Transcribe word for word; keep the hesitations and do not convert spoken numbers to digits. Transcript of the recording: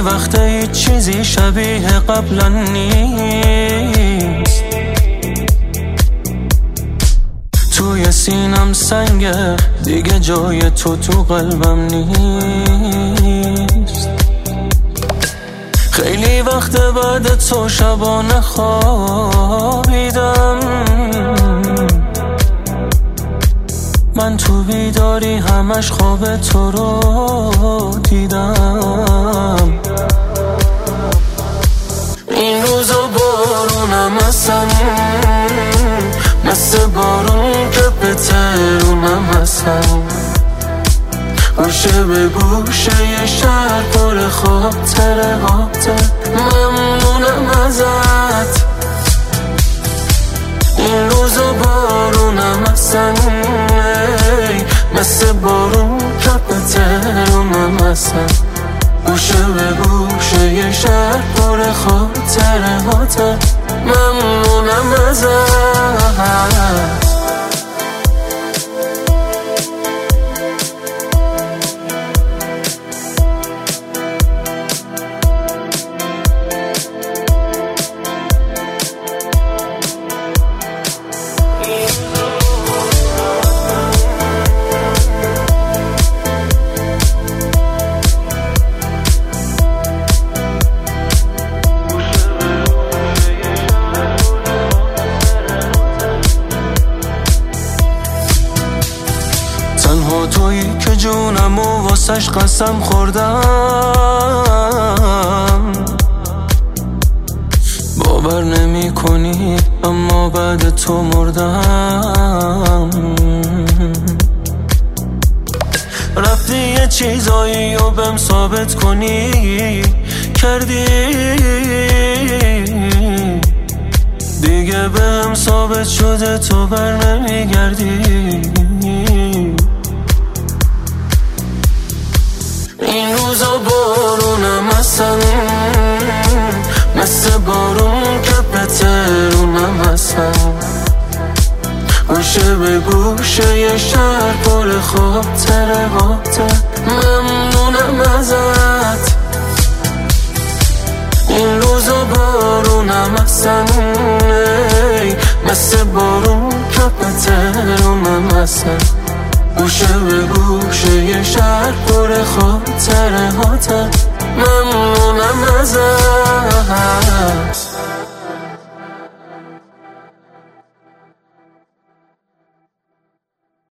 وقت هیچ چیزی شبیه قبلا نیست. توی سینم سنگه دیگه جای تو تو قلبم نیست. خیلی وقت بعد تو شبا نخوابیدم، من تو بیداری همش خواب تو رو دیدم. این روزا بارونم هستن، مثل بارون که به ترونم هستن. گوشه به گوشه یه شهر پر خاطره هاته، ممنونم ازت. این روزا بارونم هستن، مثل بارون که به ترونم هستن. گوشه به گوشه یه شهر پر خاطره هاته، ممنونم ازت. تنها تویی که جونم و واسش قسم خوردم. باور نمی کنی اما بعد تو مردم. رفتی یه چیزایی رو بهم ثابت کنی، کردی دیگه بهم ثابت شده تو بر نمیگردی. این روزا بارونم هستن، مثل بارون که به ترونم هستن. گوشه به گوشه یه شهر پر خاطره هاته، ممنونم ازت. این روزا بارونم هستن، مثل بارون که به ترونم هستن. گوشه به گوشه یه شهر پر خاطره هاته، ممنونم ازت.